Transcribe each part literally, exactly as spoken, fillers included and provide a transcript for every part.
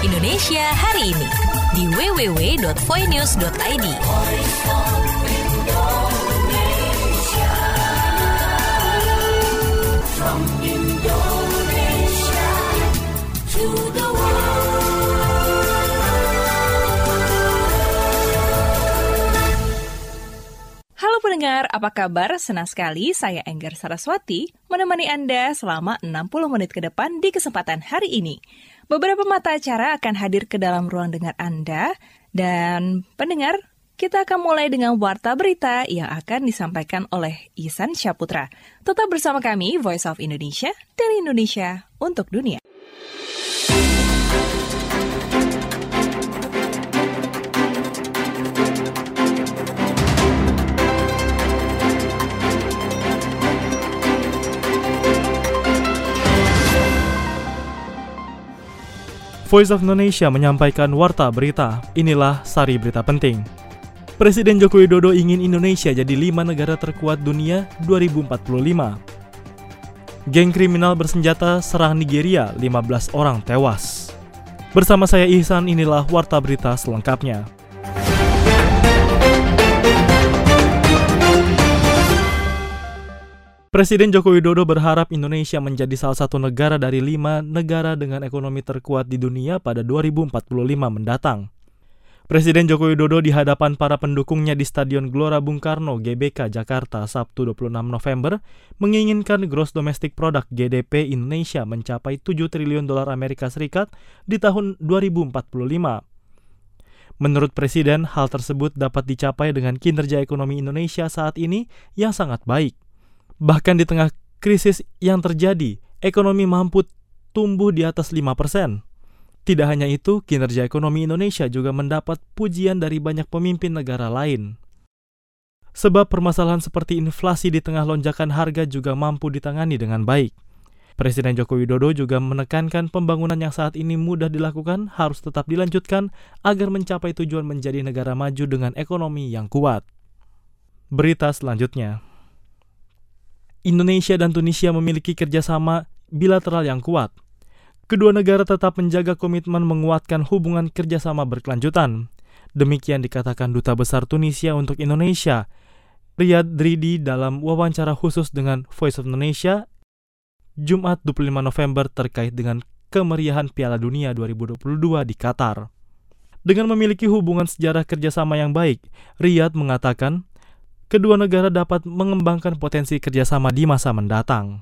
Indonesia hari ini di w w w dot voinews dot i d. From Indonesia to the Halo pendengar, apa kabar? Senang sekali saya Enggar Saraswati menemani Anda selama enam puluh menit ke depan di kesempatan hari ini. Beberapa mata acara akan hadir ke dalam ruang dengar Anda, dan pendengar, kita akan mulai dengan warta berita yang akan disampaikan oleh Ihsan Syaputra. Tetap bersama kami, Voice of Indonesia, dari Indonesia untuk dunia. Voice of Indonesia menyampaikan warta berita. Inilah sari berita penting. Presiden Joko Widodo ingin Indonesia jadi lima negara terkuat dunia dua ribu empat puluh lima. Geng kriminal bersenjata serang Nigeria, lima belas orang tewas. Bersama saya Ihsan, inilah warta berita selengkapnya. Presiden Joko Widodo berharap Indonesia menjadi salah satu negara dari lima negara dengan ekonomi terkuat di dunia pada dua ribu empat puluh lima mendatang. Presiden Joko Widodo di hadapan para pendukungnya di Stadion Gelora Bung Karno, G B K, Jakarta, Sabtu dua puluh enam November, menginginkan Gross Domestic Product G D P Indonesia mencapai tujuh triliun dolar Amerika Serikat di tahun dua ribu empat puluh lima. Menurut Presiden, hal tersebut dapat dicapai dengan kinerja ekonomi Indonesia saat ini yang sangat baik. Bahkan di tengah krisis yang terjadi, ekonomi mampu tumbuh di atas lima persen. Tidak hanya itu, kinerja ekonomi Indonesia juga mendapat pujian dari banyak pemimpin negara lain. Sebab permasalahan seperti inflasi di tengah lonjakan harga juga mampu ditangani dengan baik. Presiden Joko Widodo juga menekankan pembangunan yang saat ini mudah dilakukan harus tetap dilanjutkan agar mencapai tujuan menjadi negara maju dengan ekonomi yang kuat. Berita selanjutnya. Indonesia dan Tunisia memiliki kerjasama bilateral yang kuat. Kedua negara tetap menjaga komitmen menguatkan hubungan kerjasama berkelanjutan. Demikian dikatakan Duta Besar Tunisia untuk Indonesia, Riyad Dridi, dalam wawancara khusus dengan Voice of Indonesia, Jumat dua puluh lima November terkait dengan kemeriahan Piala Dunia dua ribu dua puluh dua di Qatar. Dengan memiliki hubungan sejarah kerjasama yang baik, Riyad mengatakan, kedua negara dapat mengembangkan potensi kerjasama di masa mendatang.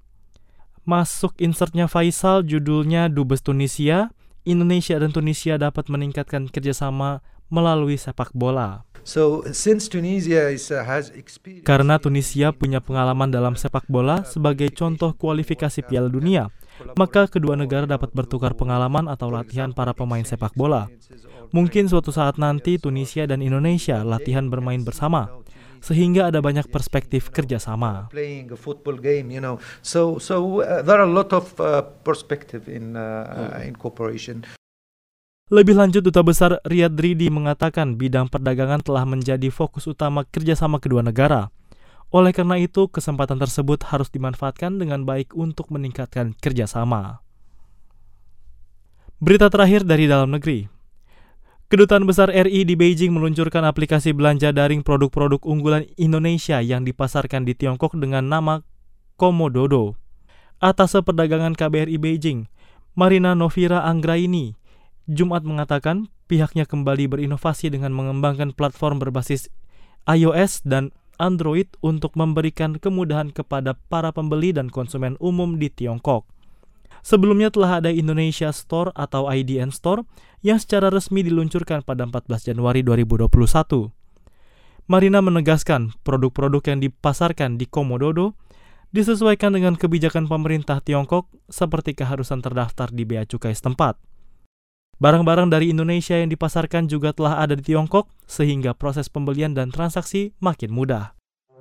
Masuk insertnya Faisal, judulnya Dubes Tunisia, Indonesia dan Tunisia dapat meningkatkan kerjasama melalui sepak bola. So, since Tunisia is, uh, has experience... Karena Tunisia punya pengalaman dalam sepak bola sebagai contoh kualifikasi Piala Dunia, maka kedua negara dapat bertukar pengalaman atau latihan para pemain sepak bola. Mungkin suatu saat nanti Tunisia dan Indonesia latihan bermain bersama, sehingga ada banyak perspektif kerjasama. Playing a football game, you know, so so uh, there are a lot of uh, perspective in uh, uh, in cooperation. Lebih lanjut, Duta Besar Riyad Dridi mengatakan bidang perdagangan telah menjadi fokus utama kerjasama kedua negara. Oleh karena itu, kesempatan tersebut harus dimanfaatkan dengan baik untuk meningkatkan kerjasama. Berita terakhir dari dalam negeri. Kedutaan Besar R I di Beijing meluncurkan aplikasi belanja daring produk-produk unggulan Indonesia yang dipasarkan di Tiongkok dengan nama Komododo. Atase Perdagangan K B R I Beijing, Marina Novira Anggraini, Jumat mengatakan pihaknya kembali berinovasi dengan mengembangkan platform berbasis iOS dan Android untuk memberikan kemudahan kepada para pembeli dan konsumen umum di Tiongkok. Sebelumnya telah ada Indonesia Store atau I D N Store yang secara resmi diluncurkan pada empat belas Januari dua ribu dua puluh satu. Marina menegaskan produk-produk yang dipasarkan di Komododo disesuaikan dengan kebijakan pemerintah Tiongkok seperti keharusan terdaftar di bea cukai setempat. Barang-barang dari Indonesia yang dipasarkan juga telah ada di Tiongkok sehingga proses pembelian dan transaksi makin mudah.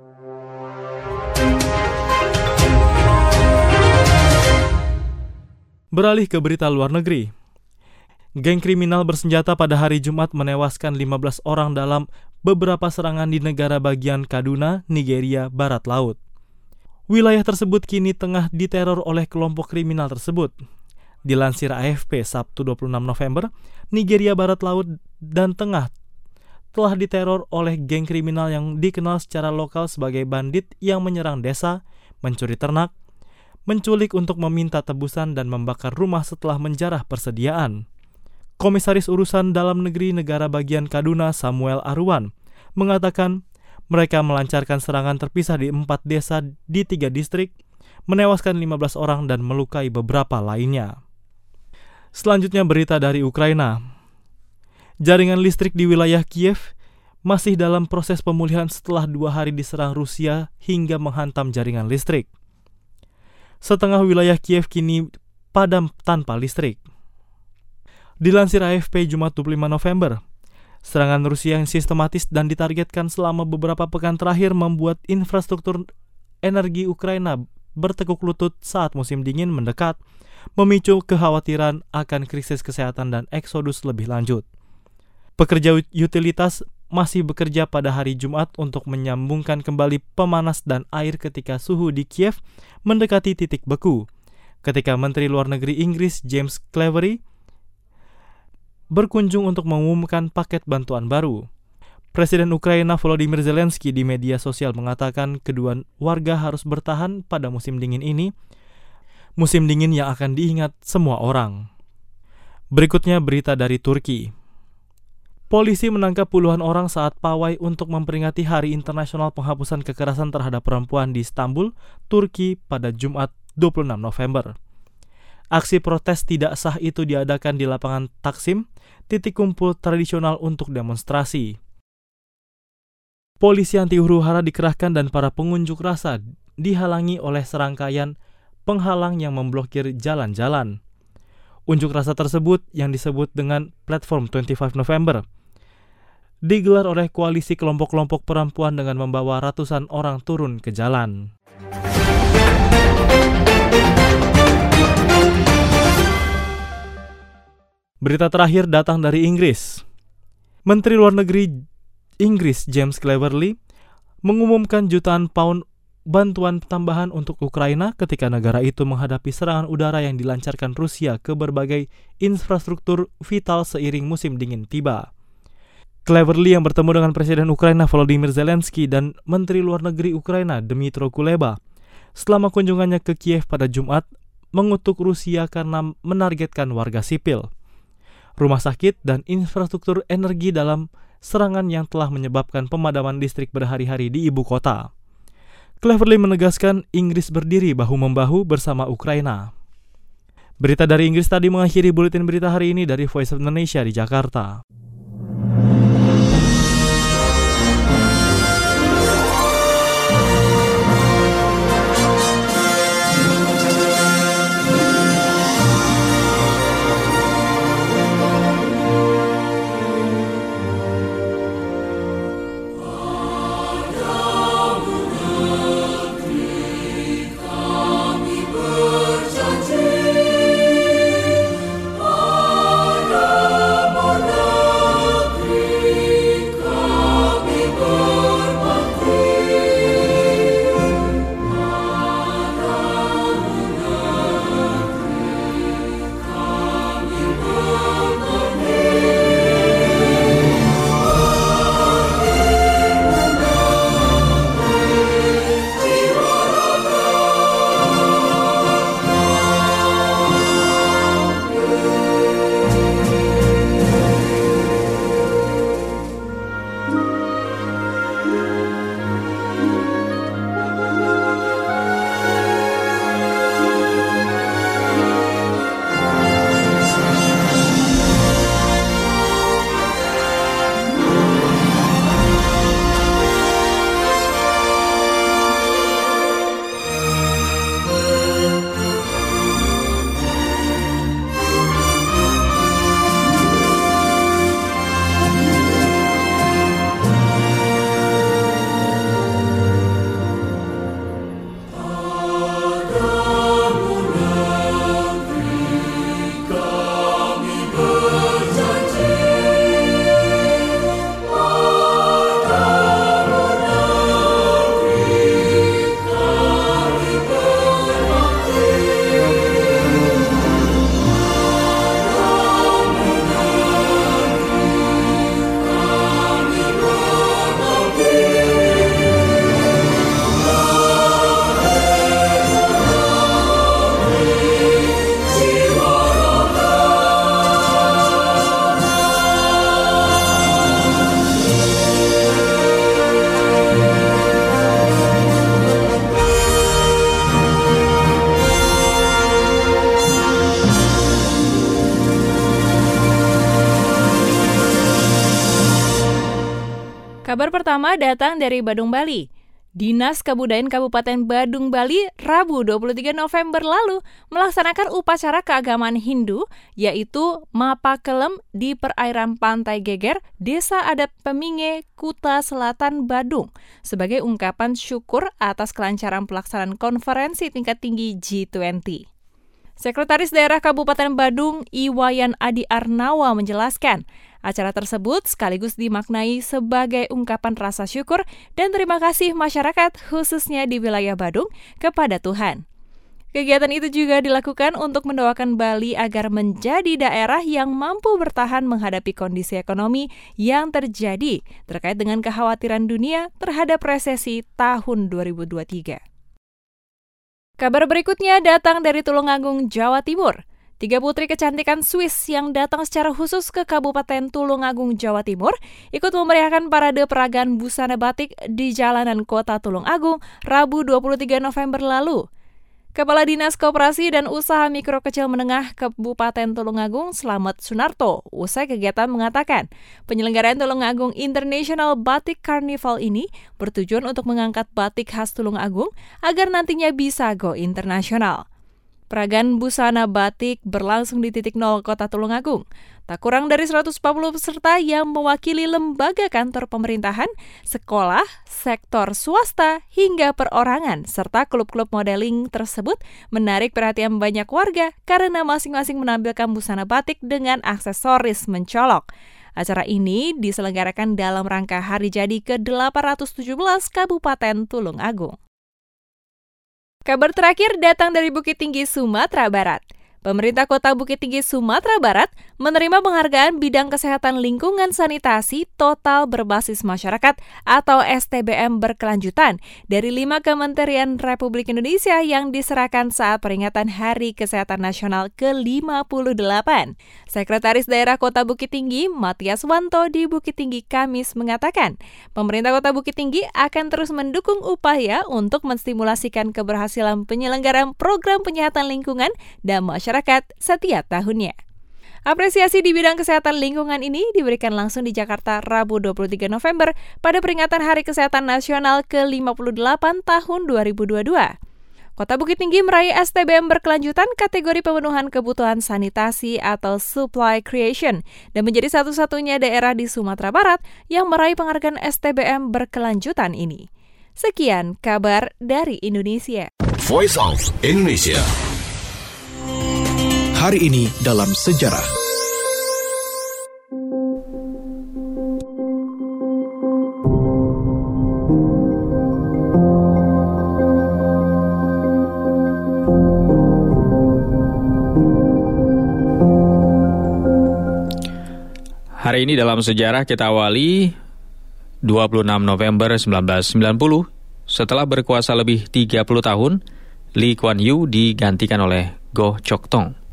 Beralih ke berita luar negeri. Geng kriminal bersenjata pada hari Jumat menewaskan lima belas orang dalam beberapa serangan di negara bagian Kaduna, Nigeria, Barat Laut. Wilayah tersebut kini tengah diteror oleh kelompok kriminal tersebut. Dilansir A F P Sabtu dua puluh enam November, Nigeria Barat Laut dan Tengah telah diteror oleh geng kriminal yang dikenal secara lokal sebagai bandit yang menyerang desa, mencuri ternak, menculik untuk meminta tebusan dan membakar rumah setelah menjarah persediaan. Komisaris Urusan Dalam Negeri Negara Bagian Kaduna Samuel Aruan mengatakan mereka melancarkan serangan terpisah di empat desa di tiga distrik, menewaskan lima belas orang dan melukai beberapa lainnya. Selanjutnya berita dari Ukraina. Jaringan listrik di wilayah Kiev masih dalam proses pemulihan setelah dua hari diserang Rusia hingga menghantam jaringan listrik. Setengah wilayah Kiev kini padam tanpa listrik. Dilansir A F P Jumat dua puluh lima November, serangan Rusia yang sistematis dan ditargetkan selama beberapa pekan terakhir membuat infrastruktur energi Ukraina bertekuk lutut saat musim dingin mendekat, memicu kekhawatiran akan krisis kesehatan dan eksodus lebih lanjut. Pekerja utilitas masih bekerja pada hari Jumat untuk menyambungkan kembali pemanas dan air ketika suhu di Kiev mendekati titik beku, ketika Menteri Luar Negeri Inggris James Cleverly berkunjung untuk mengumumkan paket bantuan baru. Presiden Ukraina Volodymyr Zelensky di media sosial mengatakan kedua warga harus bertahan pada musim dingin ini, musim dingin yang akan diingat semua orang. Berikutnya berita dari Turki. Polisi menangkap puluhan orang saat pawai untuk memperingati Hari Internasional Penghapusan Kekerasan Terhadap Perempuan di Istanbul, Turki pada Jumat dua puluh enam November. Aksi protes tidak sah itu diadakan di lapangan Taksim, titik kumpul tradisional untuk demonstrasi. Polisi anti huru-hara dikerahkan dan para pengunjuk rasa dihalangi oleh serangkaian penghalang yang memblokir jalan-jalan. Unjuk rasa tersebut yang disebut dengan Platform dua puluh lima November digelar oleh koalisi kelompok-kelompok perempuan dengan membawa ratusan orang turun ke jalan. Berita terakhir datang dari Inggris. Menteri Luar Negeri Inggris James Cleverly mengumumkan jutaan pound bantuan tambahan untuk Ukraina ketika negara itu menghadapi serangan udara yang dilancarkan Rusia ke berbagai infrastruktur vital seiring musim dingin tiba. Cleverly yang bertemu dengan Presiden Ukraina Volodymyr Zelensky dan Menteri Luar Negeri Ukraina Dmytro Kuleba selama kunjungannya ke Kiev pada Jumat mengutuk Rusia karena menargetkan warga sipil, rumah sakit, dan infrastruktur energi dalam serangan yang telah menyebabkan pemadaman listrik berhari-hari di ibu kota. Cleverly menegaskan Inggris berdiri bahu-membahu bersama Ukraina. Berita dari Inggris tadi mengakhiri buletin berita hari ini dari Voice of Indonesia di Jakarta. Berjanji pada Kabar pertama datang dari Badung, Bali. Dinas Kebudayaan Kabupaten Badung, Bali, Rabu dua puluh tiga November lalu melaksanakan upacara keagamaan Hindu, yaitu Mapakelem di perairan Pantai Geger, Desa Adat Peminge, Kuta Selatan, Badung, sebagai ungkapan syukur atas kelancaran pelaksanaan konferensi tingkat tinggi G dua puluh. Sekretaris Daerah Kabupaten Badung, Iwayan Adi Arnawa menjelaskan, acara tersebut sekaligus dimaknai sebagai ungkapan rasa syukur dan terima kasih masyarakat khususnya di wilayah Badung kepada Tuhan. Kegiatan itu juga dilakukan untuk mendoakan Bali agar menjadi daerah yang mampu bertahan menghadapi kondisi ekonomi yang terjadi terkait dengan kekhawatiran dunia terhadap resesi tahun dua ribu dua puluh tiga. Kabar berikutnya datang dari Tulungagung, Jawa Timur. Tiga putri kecantikan Swiss yang datang secara khusus ke Kabupaten Tulungagung, Jawa Timur, ikut memeriahkan parade peragaan busana batik di jalanan kota Tulungagung, Rabu dua puluh tiga November lalu. Kepala Dinas Koperasi dan Usaha Mikro Kecil Menengah Kabupaten Tulungagung, Slamet Sunarto, usai kegiatan mengatakan, penyelenggaraan Tulungagung International Batik Carnival ini bertujuan untuk mengangkat batik khas Tulungagung agar nantinya bisa go internasional. Peragaan busana batik berlangsung di titik nol Kota Tulungagung. Tak kurang dari seratus empat puluh peserta yang mewakili lembaga kantor pemerintahan, sekolah, sektor swasta, hingga perorangan, serta klub-klub modeling tersebut menarik perhatian banyak warga karena masing-masing menampilkan busana batik dengan aksesoris mencolok. Acara ini diselenggarakan dalam rangka hari jadi ke delapan ratus tujuh belas Kabupaten Tulungagung. Kabar terakhir datang dari Bukit Tinggi, Sumatera Barat. Pemerintah Kota Bukit Tinggi, Sumatera Barat menerima penghargaan bidang kesehatan lingkungan sanitasi total berbasis masyarakat atau S T B M berkelanjutan dari lima Kementerian Republik Indonesia yang diserahkan saat peringatan Hari Kesehatan Nasional ke lima puluh delapan. Sekretaris Daerah Kota Bukit Tinggi, Matias Wanto di Bukit Tinggi Kamis mengatakan, pemerintah Kota Bukit Tinggi akan terus mendukung upaya untuk menstimulasikan keberhasilan penyelenggaraan program penyihatan lingkungan dan masyarakat setiap tahunnya. Apresiasi di bidang kesehatan lingkungan ini diberikan langsung di Jakarta Rabu dua puluh tiga November pada peringatan Hari Kesehatan Nasional ke lima puluh delapan tahun dua ribu dua puluh dua. Kota Bukit Tinggi meraih S T B M berkelanjutan kategori pemenuhan kebutuhan sanitasi atau supply creation dan menjadi satu-satunya daerah di Sumatera Barat yang meraih penghargaan S T B M berkelanjutan ini. Sekian kabar dari Indonesia. Voice of Indonesia. Hari ini dalam sejarah. Hari ini dalam sejarah kita awali dua puluh enam November seribu sembilan ratus sembilan puluh. Setelah berkuasa lebih tiga puluh tahun, Lee Kuan Yew digantikan oleh Goh Chok Tong.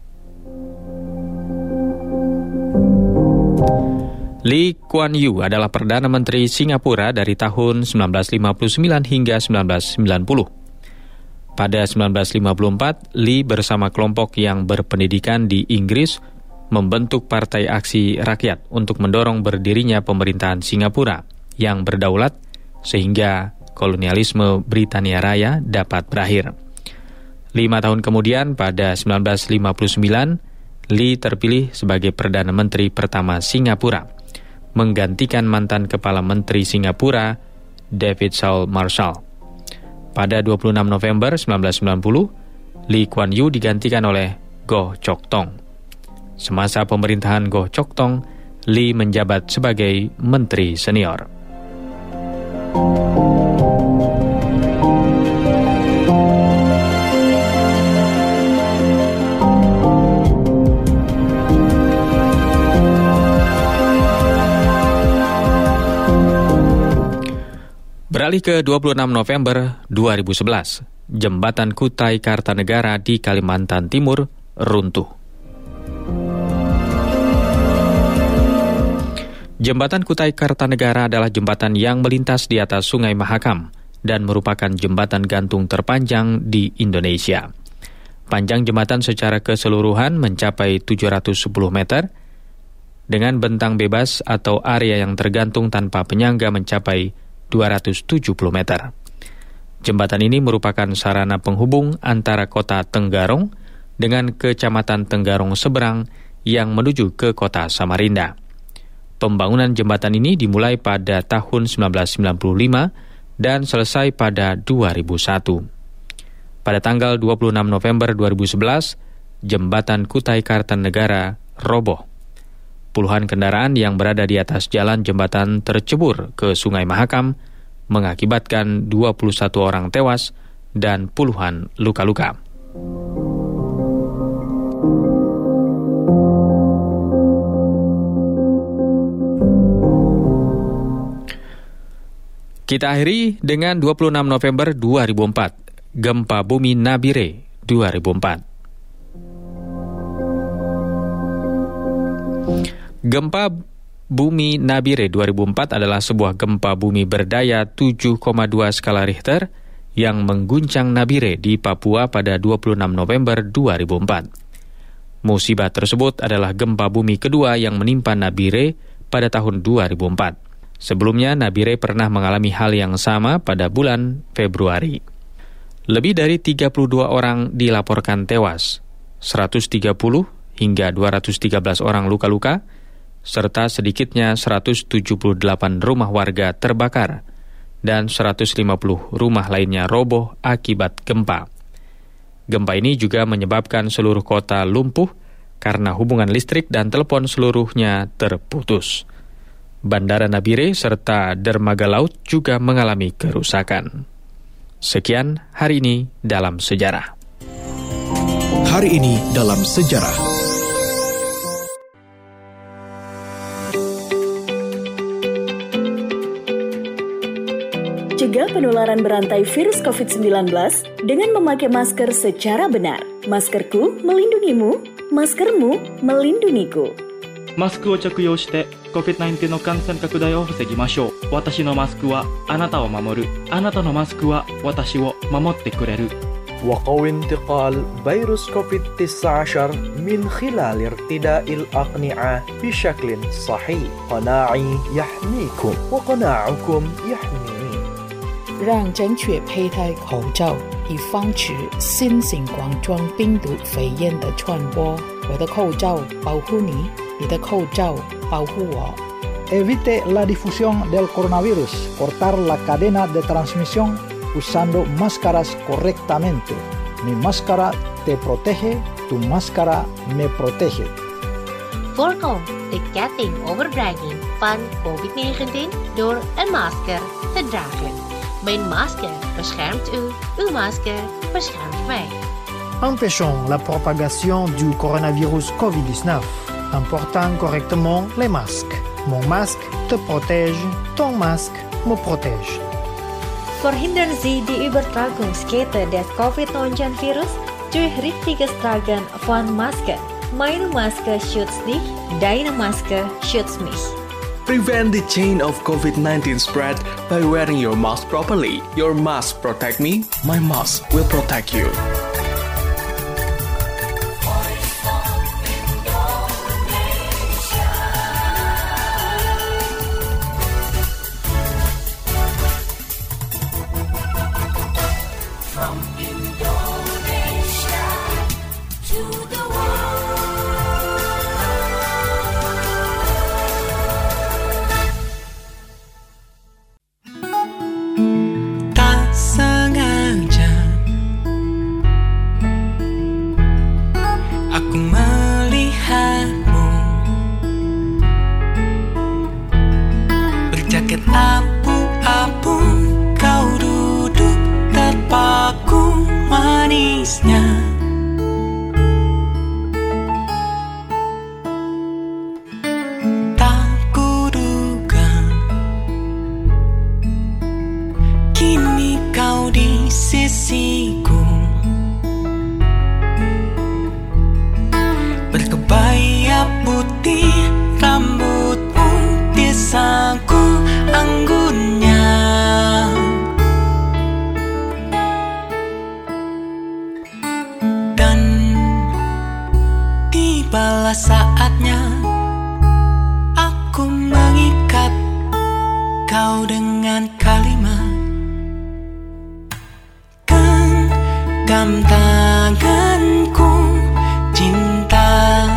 Lee Kuan Yew adalah Perdana Menteri Singapura dari tahun seribu sembilan ratus lima puluh sembilan hingga seribu sembilan ratus sembilan puluh. Pada seribu sembilan ratus lima puluh empat, Lee bersama kelompok yang berpendidikan di Inggris membentuk Partai Aksi Rakyat untuk mendorong berdirinya pemerintahan Singapura yang berdaulat sehingga kolonialisme Britania Raya dapat berakhir. Lima tahun kemudian, pada seribu sembilan ratus lima puluh sembilan, Lee terpilih sebagai Perdana Menteri pertama Singapura, menggantikan mantan Kepala Menteri Singapura, David Saul Marshall. Pada dua puluh enam November seribu sembilan ratus sembilan puluh, Lee Kuan Yew digantikan oleh Goh Chok Tong. Semasa pemerintahan Goh Chok Tong, Lee menjabat sebagai Menteri Senior. Beralih ke dua puluh enam November dua ribu sebelas, Jembatan Kutai Kartanegara di Kalimantan Timur runtuh. Jembatan Kutai Kartanegara adalah jembatan yang melintas di atas Sungai Mahakam dan merupakan jembatan gantung terpanjang di Indonesia. Panjang jembatan secara keseluruhan mencapai tujuh ratus sepuluh meter dengan bentang bebas atau area yang tergantung tanpa penyangga mencapai dua ratus tujuh puluh meter. Jembatan ini merupakan sarana penghubung antara kota Tenggarong dengan kecamatan Tenggarong seberang yang menuju ke kota Samarinda. Pembangunan jembatan ini dimulai pada tahun sembilan belas sembilan puluh lima dan selesai pada dua ribu satu. Pada tanggal dua puluh enam November dua ribu sebelas, jembatan Kutai Kartanegara roboh. Puluhan kendaraan yang berada di atas jalan jembatan tercebur ke Sungai Mahakam, mengakibatkan dua puluh satu orang tewas dan puluhan luka-luka. Kita akhiri dengan dua puluh enam November dua ribu empat, gempa bumi Nabire dua ribu empat. Gempa bumi Nabire dua ribu empat adalah sebuah gempa bumi berdaya tujuh koma dua skala Richter yang mengguncang Nabire di Papua pada dua puluh enam November dua ribu empat. Musibah tersebut adalah gempa bumi kedua yang menimpa Nabire pada tahun dua ribu empat. Sebelumnya, Nabire pernah mengalami hal yang sama pada bulan Februari. Lebih dari tiga puluh dua orang dilaporkan tewas, seratus tiga puluh hingga dua ratus tiga belas orang luka-luka, serta sedikitnya seratus tujuh puluh delapan rumah warga terbakar dan seratus lima puluh rumah lainnya roboh akibat gempa. Gempa ini juga menyebabkan seluruh kota lumpuh karena hubungan listrik dan telepon seluruhnya terputus. Bandara Nabire serta dermaga laut juga mengalami kerusakan. Sekian hari ini dalam sejarah. Hari ini dalam sejarah. Cegah penularan berantai virus covid sembilan belas dengan memakai masker secara benar. Maskerku melindungimu, maskermu melindungiku. マスクを着用して コビッドナインティーン の感染拡大を防ぎましょう。私のマスクはあなたを守る。あなたのマスクは私を守ってくれる。 وقوي انتقال فيروس كوفيد تسعة عشر من خلال ارتداء الأقنعة بشكل صحيح. قناعي يحميكم وقناعكم يحميني. 让正确佩戴口罩，以防止新型冠状病毒肺炎的传播。我的口罩保护你，你的口罩保护我。 Evite la difusión del coronavirus. Cortar la cadena de transmisión usando máscaras correctamente. Mi máscara te protege, tu máscara me protege. Voorkom de ketting overbrenging van covid negentien door een masker te dragen. Mijn masker beschermt u, uw masker beschermt mij. Empêchons la propagation du coronavirus covid dix-neuf en portant correctement les masques. Mon masque te protège, ton masque me protège. Verhindern Sie die Übertragungskette des covid neunzehn virus durch richtiges Tragen von Maske. Meine Maske schützt dich, deine Maske schützt mich. Prevent the chain of covid nineteen spread by wearing your mask properly. Your mask protect me, my mask will protect you. kau dengan kalimat genggam tanganku, cinta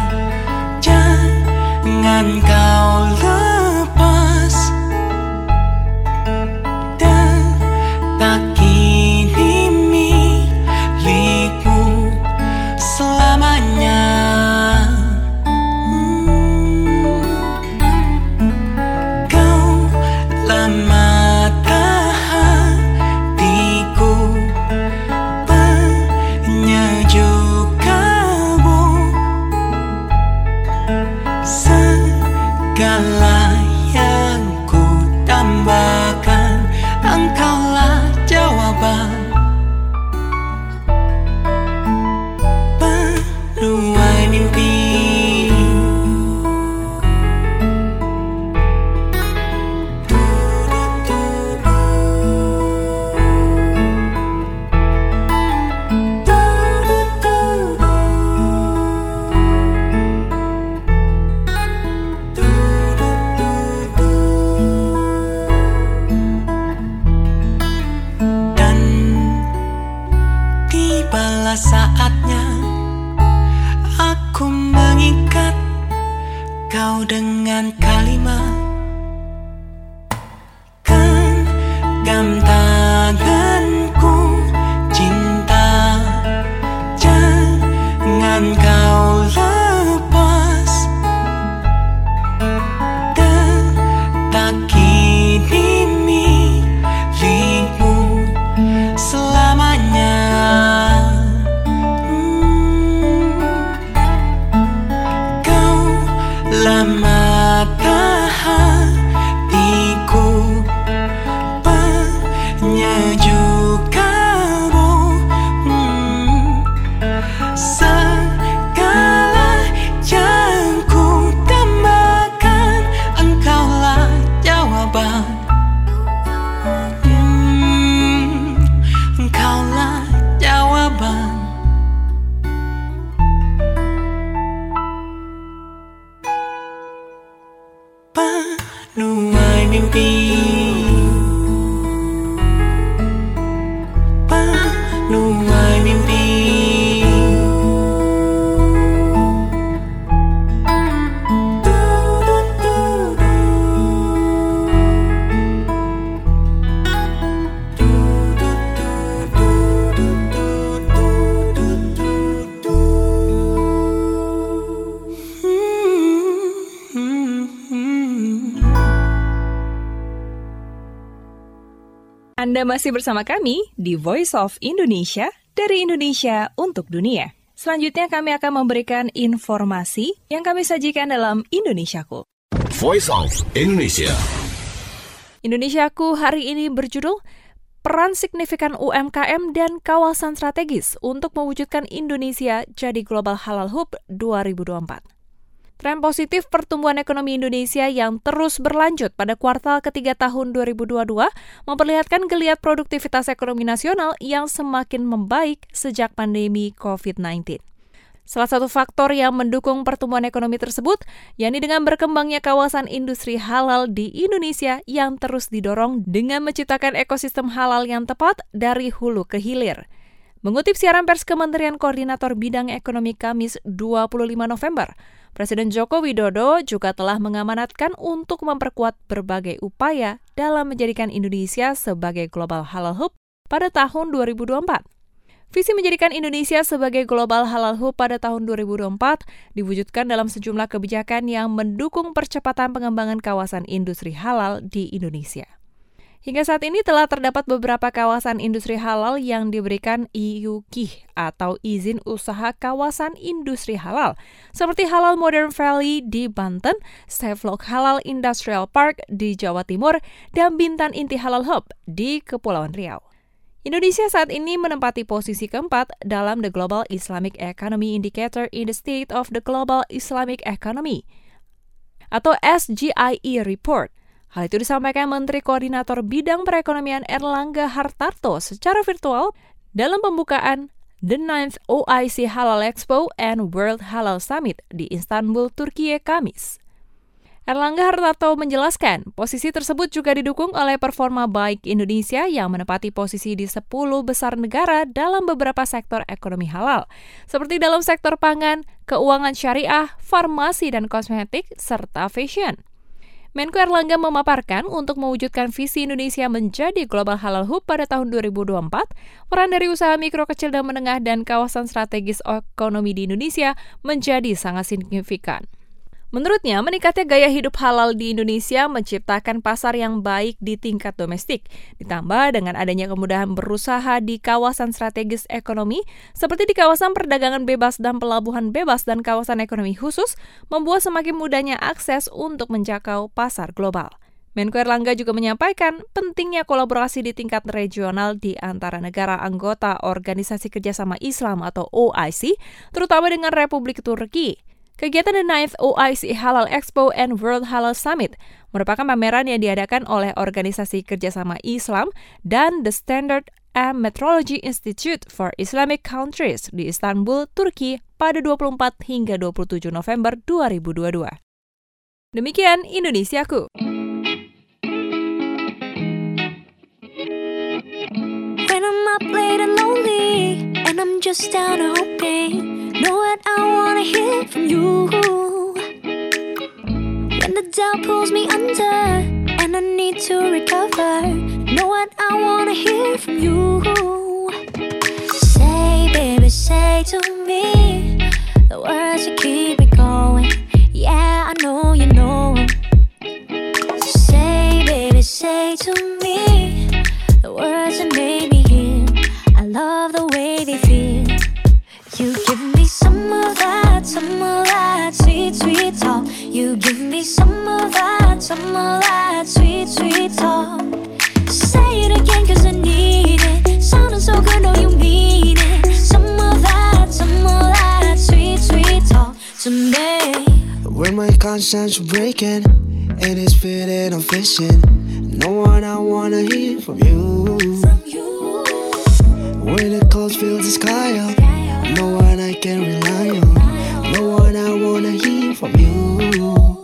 jangan kau lepas. Detak ini milikmu selamanya. Segala yang ku tambahkan, engkaulah jawaban. Penuai mimpi, saatnya aku mengikat kau dengan kalimat genggam tanganku, cinta jangan kau lepas. Detak ini milikmu selamanya. Mata hatiku, penyejuk kalbu, hmm. Segala yang ku tambahkan, engkaulah jawaban, hmm. Engkaulah jawaban. Penuai mimpi, penuai mimpi. Anda masih bersama kami di Voice of Indonesia, dari Indonesia untuk dunia. Selanjutnya kami akan memberikan informasi yang kami sajikan dalam Indonesiaku. Voice of Indonesia. Indonesiaku hari ini berjudul Peran Signifikan U M K M dan Kawasan Strategis untuk Mewujudkan Indonesia Jadi Global Halal Hub dua ribu dua puluh empat. Tren positif pertumbuhan ekonomi Indonesia yang terus berlanjut pada kuartal ketiga tahun dua ribu dua puluh dua memperlihatkan geliat produktivitas ekonomi nasional yang semakin membaik sejak pandemi covid sembilan belas. Salah satu faktor yang mendukung pertumbuhan ekonomi tersebut, yakni dengan berkembangnya kawasan industri halal di Indonesia yang terus didorong dengan menciptakan ekosistem halal yang tepat dari hulu ke hilir. Mengutip siaran pers Kementerian Koordinator Bidang Ekonomi Kamis dua puluh lima November, Presiden Joko Widodo juga telah mengamanatkan untuk memperkuat berbagai upaya dalam menjadikan Indonesia sebagai Global Halal Hub pada tahun dua ribu dua puluh empat. Visi menjadikan Indonesia sebagai Global Halal Hub pada tahun dua ribu dua puluh empat diwujudkan dalam sejumlah kebijakan yang mendukung percepatan pengembangan kawasan industri halal di Indonesia. Hingga saat ini telah terdapat beberapa kawasan industri halal yang diberikan I U K I atau Izin Usaha Kawasan Industri Halal, seperti Halal Modern Valley di Banten, Stevlog Halal Industrial Park di Jawa Timur, dan Bintan Inti Halal Hub di Kepulauan Riau. Indonesia saat ini menempati posisi keempat dalam The Global Islamic Economy Indicator in the State of the Global Islamic Economy atau S G I E Report. Hal itu disampaikan Menteri Koordinator Bidang Perekonomian Erlangga Hartarto secara virtual dalam pembukaan The ninth O I C Halal Expo and World Halal Summit di Istanbul, Turki, Kamis. Erlangga Hartarto menjelaskan, posisi tersebut juga didukung oleh performa baik Indonesia yang menempati posisi di sepuluh besar negara dalam beberapa sektor ekonomi halal, seperti dalam sektor pangan, keuangan syariah, farmasi dan kosmetik, serta fashion. Menko Erlangga memaparkan untuk mewujudkan visi Indonesia menjadi Global Halal Hub pada tahun dua ribu dua puluh empat, peran dari usaha mikro, kecil, dan menengah dan kawasan strategis ekonomi di Indonesia menjadi sangat signifikan. Menurutnya, meningkatnya gaya hidup halal di Indonesia menciptakan pasar yang baik di tingkat domestik, ditambah dengan adanya kemudahan berusaha di kawasan strategis ekonomi, seperti di kawasan perdagangan bebas dan pelabuhan bebas dan kawasan ekonomi khusus, membuat semakin mudahnya akses untuk menjangkau pasar global. Menko Erlangga juga menyampaikan pentingnya kolaborasi di tingkat regional di antara negara anggota Organisasi Kerjasama Islam atau O I C, terutama dengan Republik Turki. Kegiatan The Ninth O I C Halal Expo and World Halal Summit merupakan pameran yang diadakan oleh Organisasi Kerjasama Islam dan The Standard and Metrology Institute for Islamic Countries di Istanbul, Turki pada dua puluh empat hingga dua puluh tujuh November dua ribu dua puluh dua. Demikian Indonesiaku. When I'm up late and lonely and I'm just down and hoping, know what I wanna hear from you. When the doubt pulls me under and I need to recover, know what I wanna hear from you. Say, baby, say to me the words that keep me going. Yeah, I know you know. Say, baby, say to me the words that made me heal. I love the way they feel. You give me some of that, some of that sweet, sweet talk. You give me some of that, some of that sweet, sweet talk. Say it again cause I need it. Sounding so good, know you mean it. Some of that, some of that sweet, sweet talk to me. When my conscience breaking and it's feeling I'm fishing, know what I wanna hear from you. From you. When the clouds fill the sky up, no one I can rely on, no one I wanna hear from you.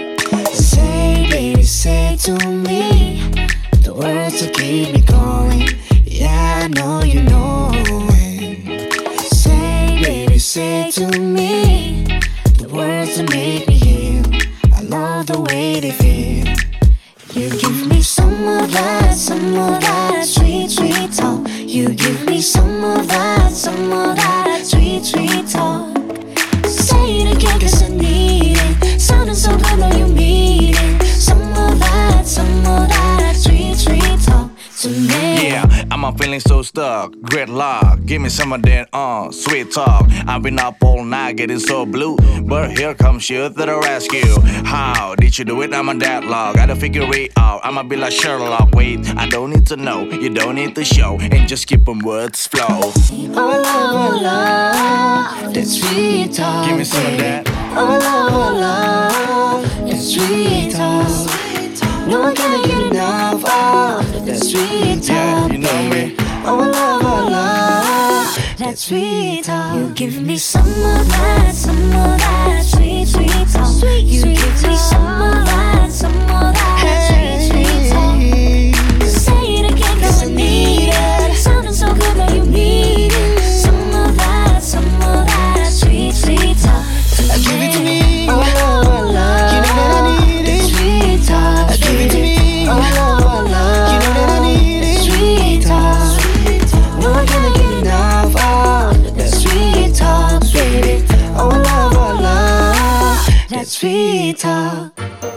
Say, baby, say to me the words that keep me going. Yeah, I know you know it. Say, baby, say to me the words that make me heal. I love the way they feel. You give me some of that, some of that sweet, sweet talk. You give me some of that, some of that sweet, sweet talk. Say it again cause I need it. Sounding so good, know you mean it. Some of that, some of that sweet, sweet talk to me. Yeah, I'm feeling so stuck, gridlock. Give me some of that uh, sweet talk. I've been up all night getting so blue, but here comes you to the rescue. How did you do it? I'm a deadlock. Gotta figure it out. I'ma be like Sherlock. Wait, I don't need to know, you don't need to show, and just keep on words flow. Oh, love, oh, love, that sweet talk. Give me some of that. Oh, love, oh, love, that sweet talk. No one can get enough of that sweet talk. Yeah, you know me. Oh, love, oh, love, that sweet talk. You give me some of that, some of that sweet, sweet talk. Sweet, you sweet give talk. Me some of that, some of that hey, sweet, sweet talk. Say it again cause I need it. Sounding so good, know you need it. Some of that, some of that sweet, sweet talk. Uh, give it to me. Oh, love, oh, love, you know that I need it. Sweet talk. Uh, give it to me. Oh, love, oh, love, you know that I need it. Sweet talk. No one can get enough of that sweet talk, baby. Oh, love, oh, love, that sweet talk.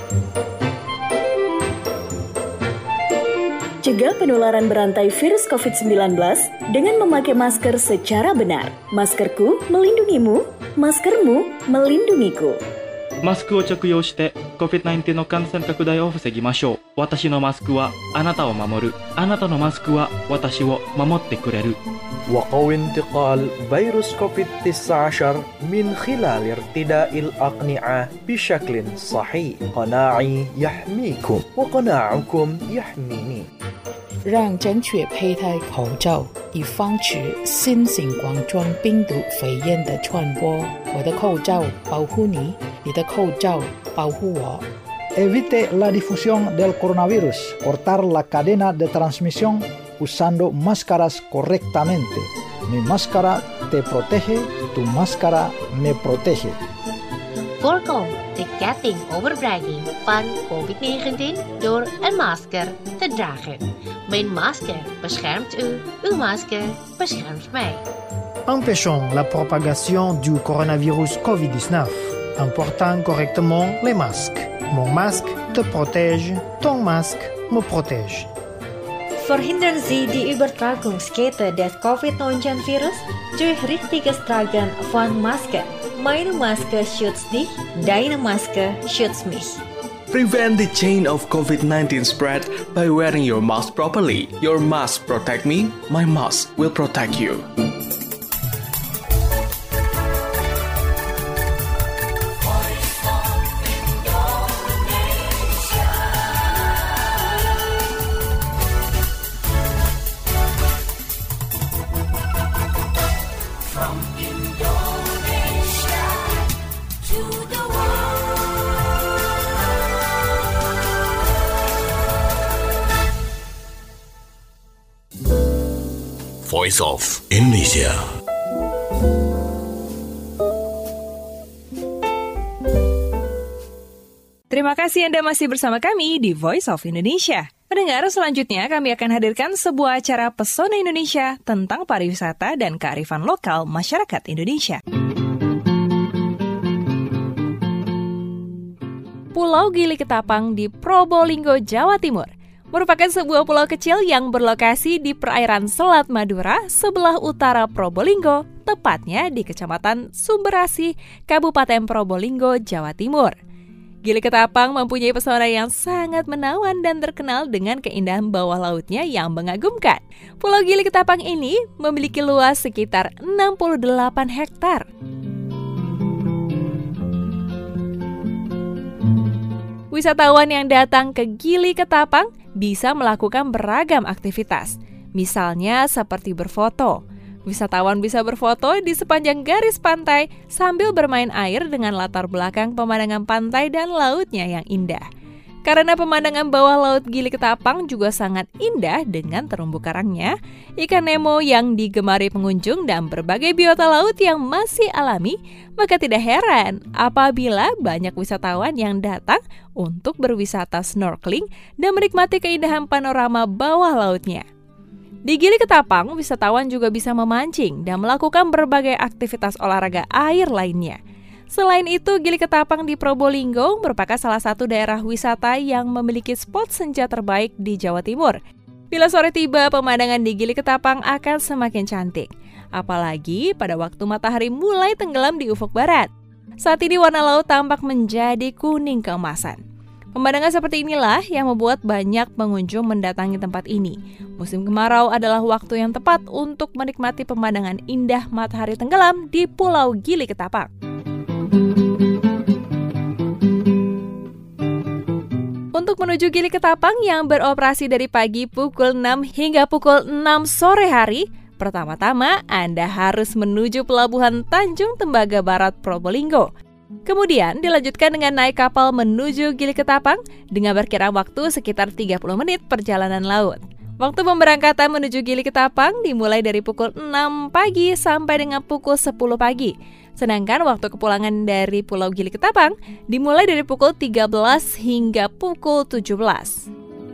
Cegah penularan berantai virus covid sembilan belas dengan memakai masker secara benar. Maskerku melindungimu, maskermu melindungiku. マスクを着用して コビッドナインティーン の感染拡大を防ぎましょう。私のマスクはあなたを守る。あなたのマスクは私を守ってくれる。 وقوي انتقال فيروس كوفيد تسعة عشر من خلال ارتداء الأقنعة بشكل صحيح. قناعي يحميكم وقناعكم يحميني. 让正确佩戴口罩，以防止新型冠状病毒肺炎的传播。我的口罩保护你，你的口罩保护我。 evite la difusión del coronavirus, cortar la cadena de transmisión usando máscaras correctamente. Mi máscara te protege, tu máscara me protege. Voorkom de ketting overdraging van covid negentien door een masker te dragen. Mijn masker beschermt u, uw masker beschermt mij. Empêchons la propagation du coronavirus covid dix-neuf en portant correctement les masques. Mon masque te protège, ton masque me protège. Verhindern Sie die Übertragungskette des covid neunzehn Virus durch richtiges Tragen von Masken. Meine Maske schützt dich, deine Maske schützt mich. Prevent the chain of covid nineteen spread by wearing your mask properly. Your mask protect me, my mask will protect you. Voice of Indonesia. Terima kasih Anda masih bersama kami di Voice of Indonesia. Pendengar, selanjutnya kami akan hadirkan sebuah acara Pesona Indonesia tentang pariwisata dan kearifan lokal masyarakat Indonesia. Pulau Gili Ketapang di Probolinggo, Jawa Timur merupakan sebuah pulau kecil yang berlokasi di perairan Selat Madura sebelah utara Probolinggo, tepatnya di Kecamatan Sumberasih, Kabupaten Probolinggo, Jawa Timur. Gili Ketapang mempunyai pesona yang sangat menawan dan terkenal dengan keindahan bawah lautnya yang mengagumkan. Pulau Gili Ketapang ini memiliki luas sekitar enam puluh delapan hektar. Wisatawan yang datang ke Gili Ketapang bisa melakukan beragam aktivitas, misalnya seperti berfoto. Wisatawan bisa berfoto di sepanjang garis pantai sambil bermain air dengan latar belakang pemandangan pantai dan lautnya yang indah. Karena pemandangan bawah laut Gili Ketapang juga sangat indah dengan terumbu karangnya, ikan Nemo yang digemari pengunjung dan berbagai biota laut yang masih alami, maka tidak heran apabila banyak wisatawan yang datang untuk berwisata snorkeling dan menikmati keindahan panorama bawah lautnya. Di Gili Ketapang, wisatawan juga bisa memancing dan melakukan berbagai aktivitas olahraga air lainnya. Selain itu, Gili Ketapang di Probolinggo merupakan salah satu daerah wisata yang memiliki spot senja terbaik di Jawa Timur. Bila sore tiba, pemandangan di Gili Ketapang akan semakin cantik. Apalagi pada waktu matahari mulai tenggelam di ufuk barat. Saat ini warna laut tampak menjadi kuning keemasan. Pemandangan seperti inilah yang membuat banyak pengunjung mendatangi tempat ini. Musim kemarau adalah waktu yang tepat untuk menikmati pemandangan indah matahari tenggelam di Pulau Gili Ketapang. Untuk menuju Gili Ketapang yang beroperasi dari pagi pukul enam hingga pukul enam sore hari, pertama-tama Anda harus menuju Pelabuhan Tanjung Tembaga Barat Probolinggo. Kemudian dilanjutkan dengan naik kapal menuju Gili Ketapang dengan perkiraan waktu sekitar tiga puluh menit perjalanan laut. Waktu pemberangkatan menuju Gili Ketapang dimulai dari pukul enam pagi sampai dengan pukul sepuluh pagi. Sedangkan waktu kepulangan dari Pulau Gili Ketapang dimulai dari pukul tiga belas hingga pukul tujuh belas.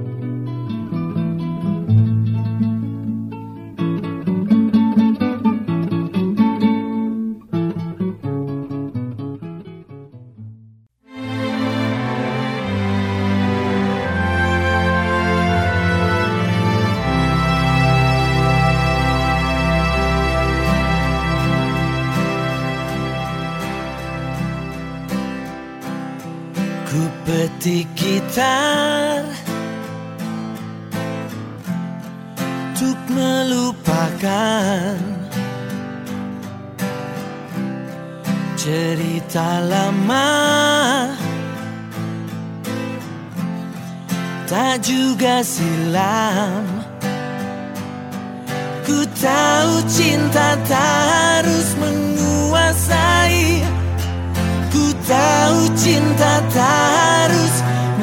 Ku petik gitar untuk melupakan cerita lama, tak juga silam. Ku tahu cinta tak harus menguasai, ku tahu cinta tak harus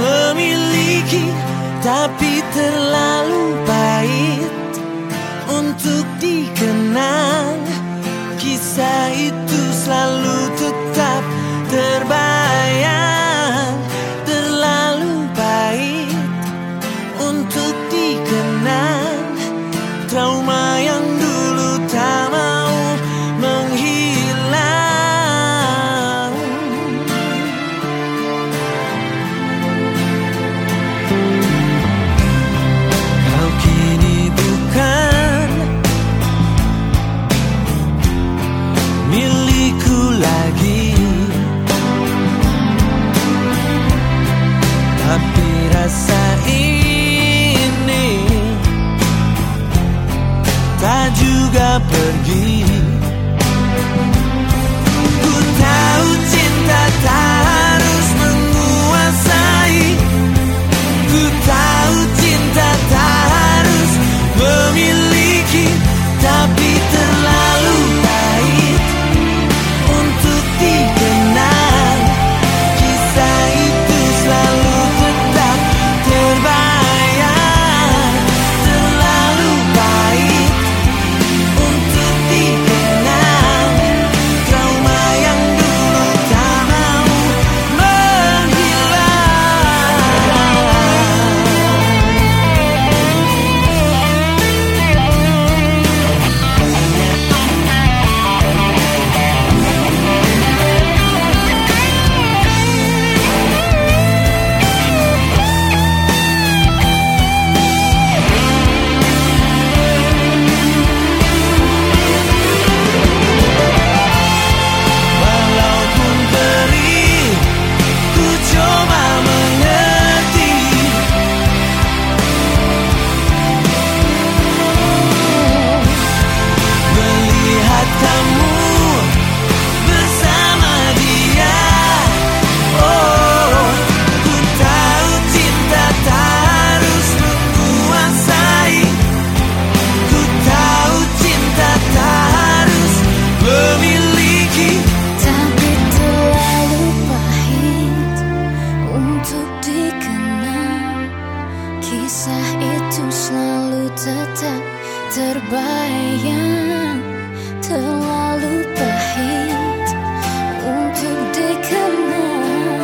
untuk dikenang. Kisah itu selalu tetap terbayang, terlalu pahit untuk dikenang.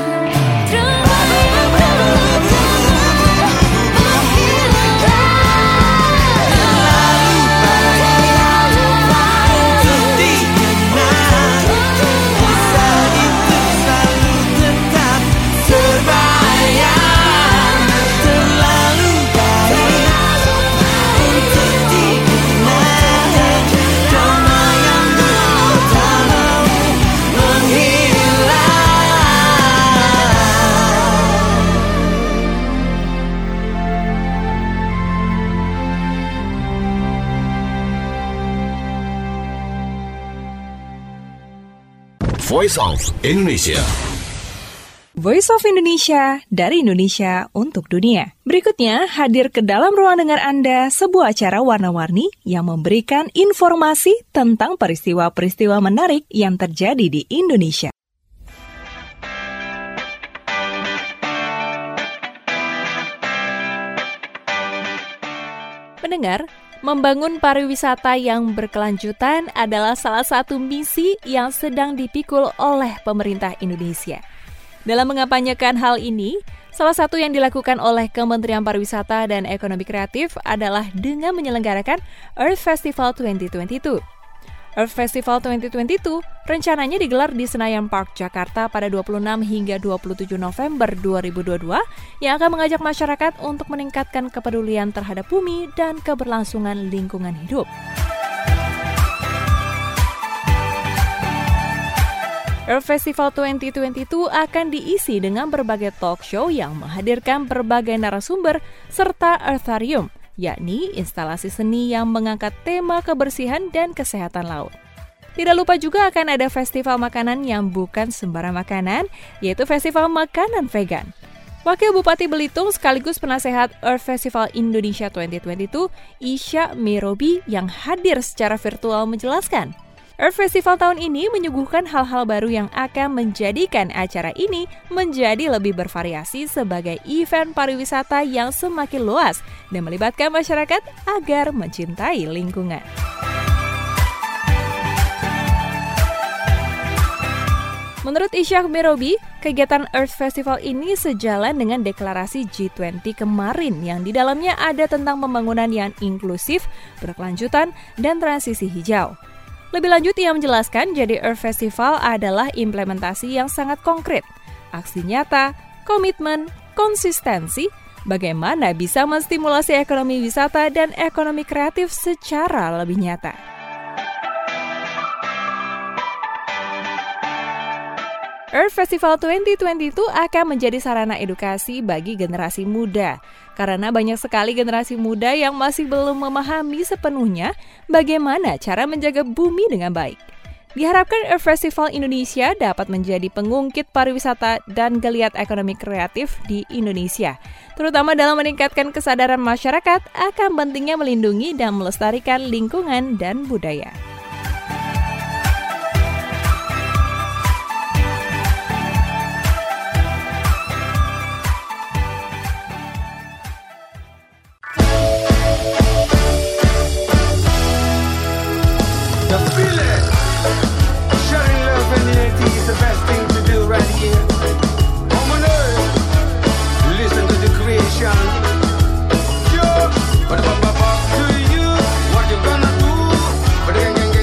Voice of Indonesia. Voice of Indonesia, dari Indonesia untuk dunia. Berikutnya, hadir ke dalam ruang dengar Anda sebuah acara warna-warni yang memberikan informasi tentang peristiwa-peristiwa menarik yang terjadi di Indonesia. Pendengar, membangun pariwisata yang berkelanjutan adalah salah satu misi yang sedang dipikul oleh pemerintah Indonesia. Dalam mengampanyekan hal ini, salah satu yang dilakukan oleh Kementerian Pariwisata dan Ekonomi Kreatif adalah dengan menyelenggarakan Earth Festival dua ribu dua puluh dua. Earth Festival dua ribu dua puluh dua rencananya digelar di Senayan Park, Jakarta pada dua puluh enam hingga dua puluh tujuh November dua ribu dua puluh dua yang akan mengajak masyarakat untuk meningkatkan kepedulian terhadap bumi dan keberlangsungan lingkungan hidup. Earth Festival dua ribu dua puluh dua akan diisi dengan berbagai talk show yang menghadirkan berbagai narasumber serta Eartharium, yakni instalasi seni yang mengangkat tema kebersihan dan kesehatan laut. Tidak lupa juga akan ada festival makanan yang bukan sembarang makanan, yaitu Festival Makanan Vegan. Wakil Bupati Belitung sekaligus penasehat Earth Festival Indonesia dua ribu dua puluh dua, Isya Mirobi, yang hadir secara virtual menjelaskan, Earth Festival tahun ini menyuguhkan hal-hal baru yang akan menjadikan acara ini menjadi lebih bervariasi sebagai event pariwisata yang semakin luas dan melibatkan masyarakat agar mencintai lingkungan. Menurut Isya Mirobi, kegiatan Earth Festival ini sejalan dengan deklarasi G dua puluh kemarin yang di dalamnya ada tentang pembangunan yang inklusif, berkelanjutan, dan transisi hijau. Lebih lanjut, ia menjelaskan jadi Earth Festival adalah implementasi yang sangat konkret, aksi nyata, komitmen, konsistensi, bagaimana bisa menstimulasi ekonomi wisata dan ekonomi kreatif secara lebih nyata. Earth Festival dua ribu dua puluh dua akan menjadi sarana edukasi bagi generasi muda, karena banyak sekali generasi muda yang masih belum memahami sepenuhnya bagaimana cara menjaga bumi dengan baik. Diharapkan Earth Festival Indonesia dapat menjadi pengungkit pariwisata dan geliat ekonomi kreatif di Indonesia, terutama dalam meningkatkan kesadaran masyarakat akan pentingnya melindungi dan melestarikan lingkungan dan budaya. What you gonna do? But again,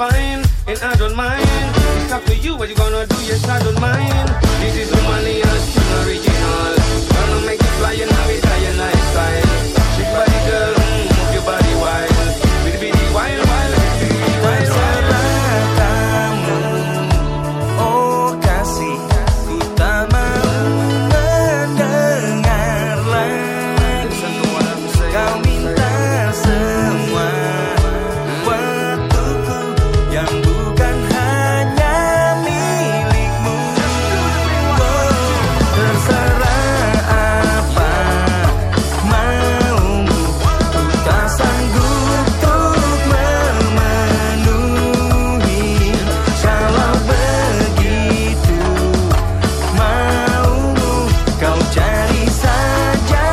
fine, and I don't mind. It's up to you what you gonna do, yes I don't mind. This is Romania's tune original. Gonna make you fly and have it high and lifestyle. Shake body girl, mm, move your body wild. Bitty bitty wild, wild, bitty bitty wild, wild. Oh kasih, ku tak mau mendengar lagi. Kau minta semua waktuku yang bukan hanya milikmu. Oh, terserah apa maumu, ku tak sanggup untuk memenuhi. Kalau begitu maumu, kau cari saja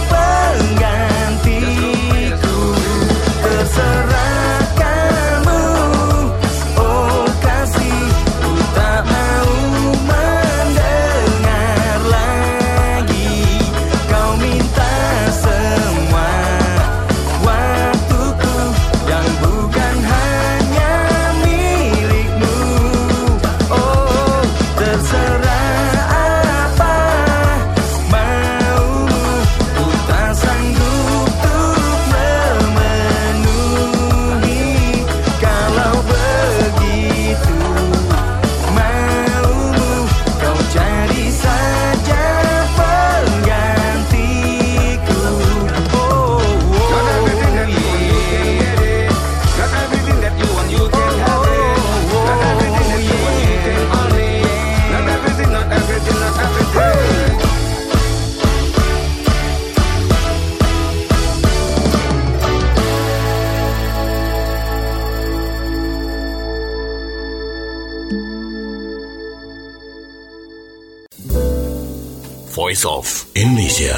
penggantiku. Terserah kamu, oh kasih, ku tak mau mendengar lagi. Kau minta semua waktuku yang bukan hanya milikmu. Oh, terserah apa maumu, ku tak sanggup untuk memenuhi. Kalau begitu maumu, kau cari saja penggantiku. Oh, Not everything that you want, you can get it. Not everything that you want, you can have it. Not everything that you want, you can own it. Not everything, not everything, not everything. Voice of Indonesia.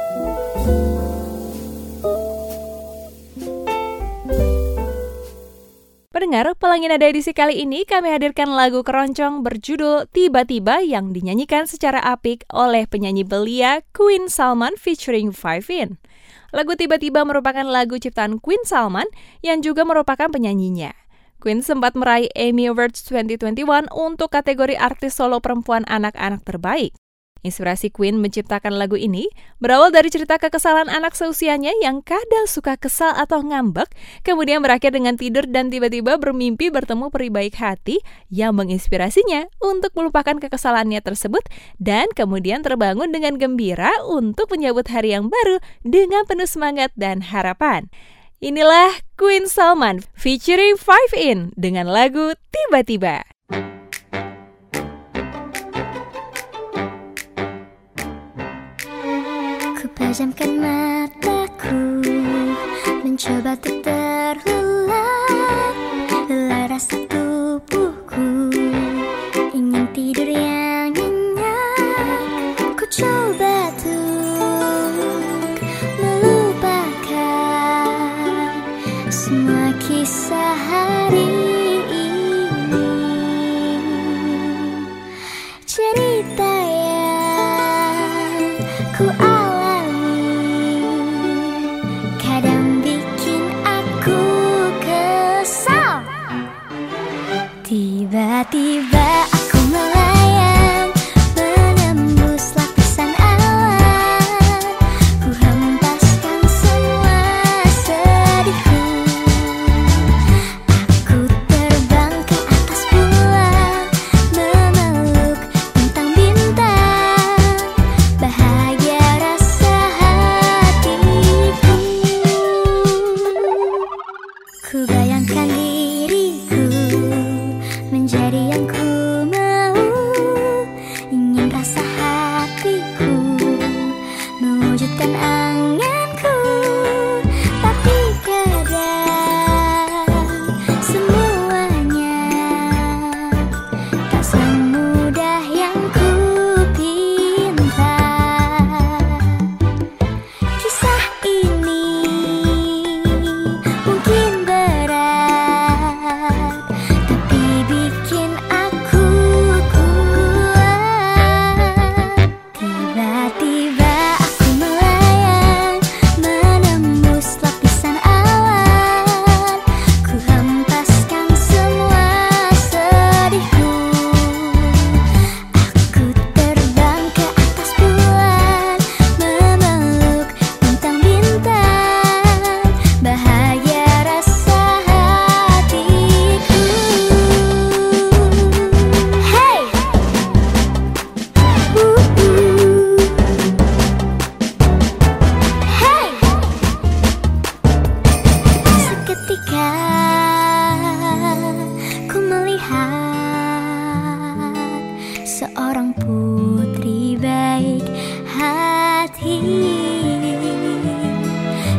Pendengar, Pelangi Nada edisi kali ini kami hadirkan lagu keroncong berjudul Tiba-Tiba yang dinyanyikan secara apik oleh penyanyi belia Queen Salman featuring Five In. Lagu Tiba-Tiba merupakan lagu ciptaan Queen Salman yang juga merupakan penyanyinya. Queen sempat meraih Emmy Awards dua ribu dua puluh satu untuk kategori artis solo perempuan anak-anak terbaik. Inspirasi Queen menciptakan lagu ini berawal dari cerita kekesalan anak seusianya yang kadang suka kesal atau ngambek, kemudian berakhir dengan tidur dan tiba-tiba bermimpi bertemu peri baik hati yang menginspirasinya untuk melupakan kekesalannya tersebut dan kemudian terbangun dengan gembira untuk menyambut hari yang baru dengan penuh semangat dan harapan. Inilah Queen Salman featuring Five In dengan lagu Tiba-Tiba. Pejamkan mataku, mencoba untuk terlelap. Lelah rasa tubuhku, ingin tidur yang nyenyak. Ku coba untuk melupakan semua kisah hari ini. Cerita yang ku tiba-tiba aku melayang, menembus lapisan awan. Ku hempaskan semua sedihku. Aku terbang ke atas bulan, memeluk bintang-bintang. Bahagia rasa hatiku. Ku bayangkan diriku menjadi yang ku mau, ingin rasa hatiku mewujudkan anganku. Tapi kadang semuanya tak semudah yang ku pinta. Kisah ini mungkin berat, tapi bikin aku kuat. Tiba-tiba aku melayang,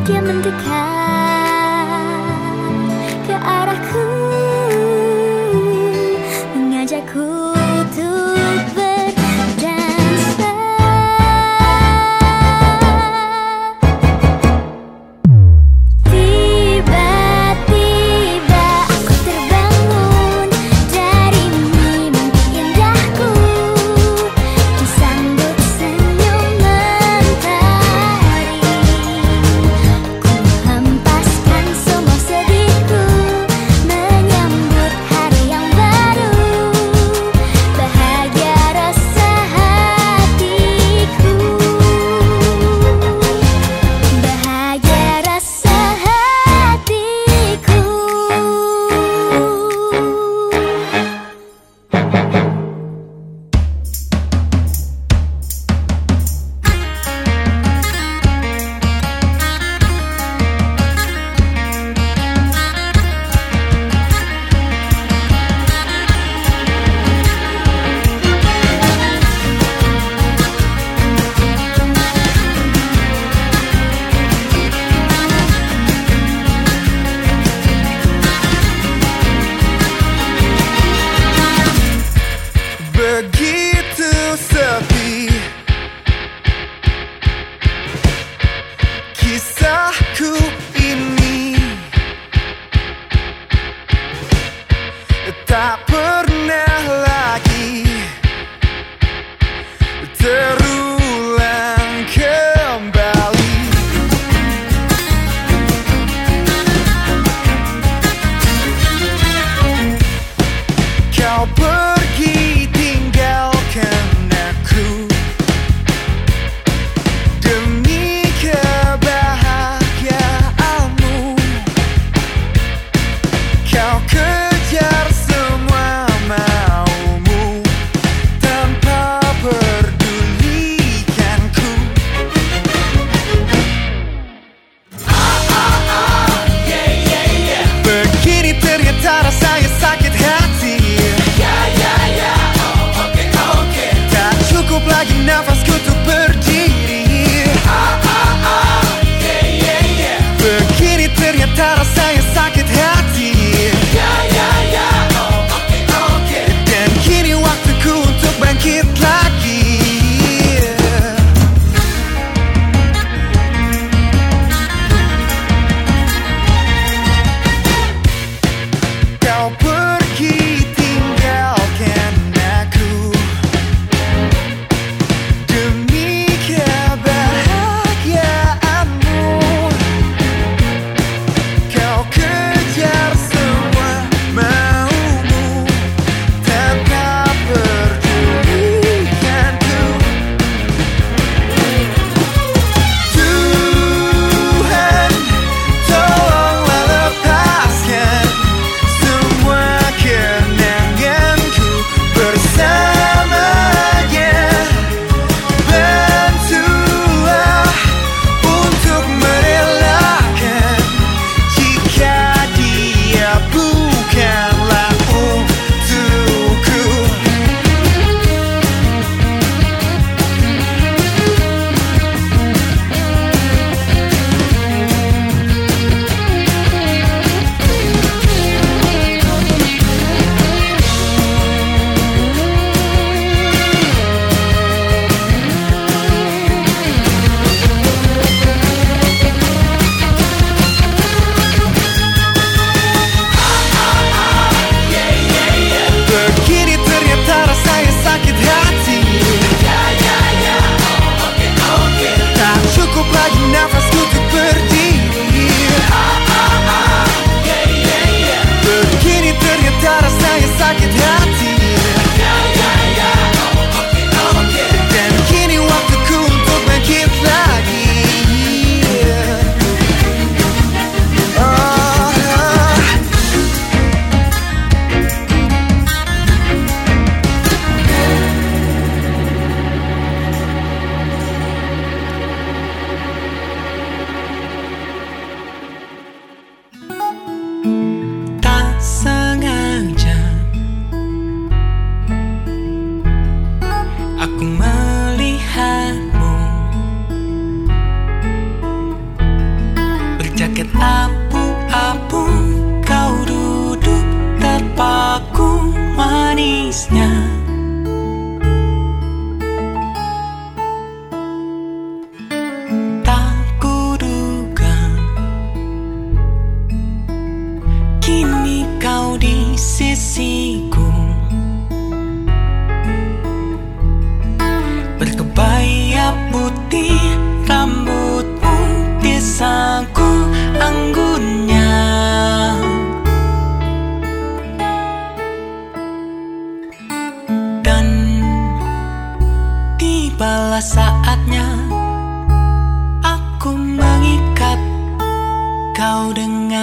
Dia mendekat ke arahku, mengajakku untuk berdansa. Tiba-tiba aku terbangun dari mimpi indahku, disambut senyum mentari. Ku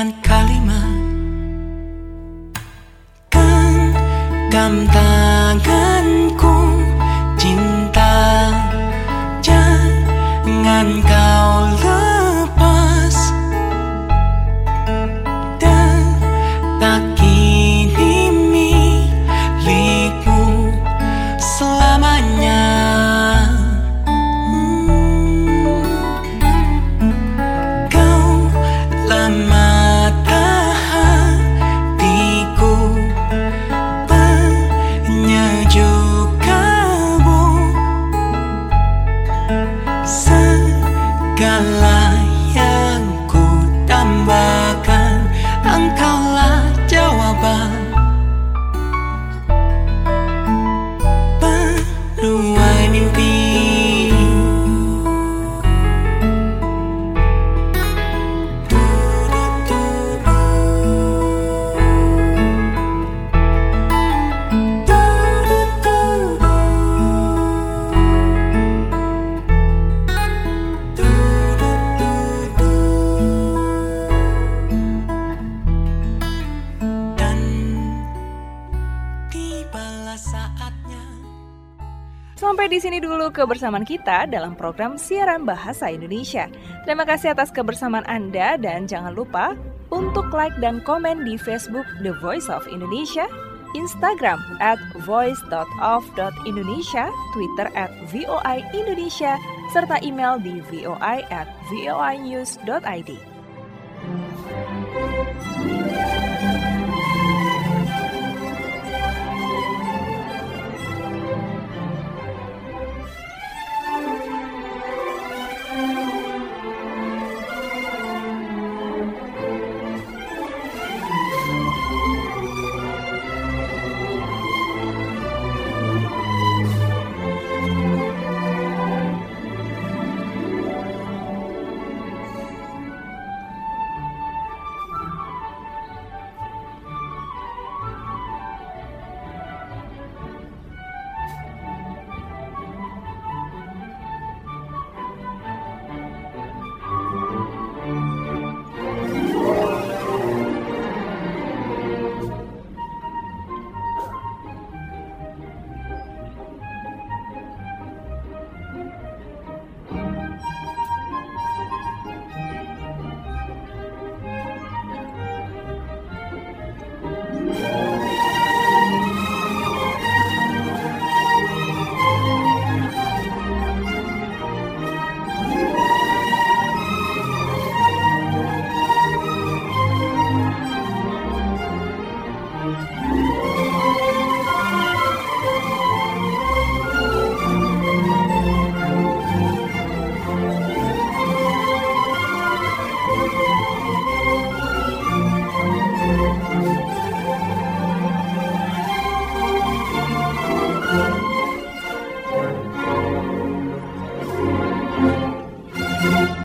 dengan kalimat genggam tanganku, cinta jangan kau lepas, detak ini milikmu selamanya. Segala yang ku tambahkan, engkaulah jawaban. Penuai mimpi, Sampai di sini dulu kebersamaan kita dalam program Siaran Bahasa Indonesia. Terima kasih atas kebersamaan Anda dan jangan lupa untuk like dan komen di Facebook The Voice of Indonesia, Instagram at voice dot of dot indonesia, Twitter at V O I Indonesia, serta email di voi at voinews dot id.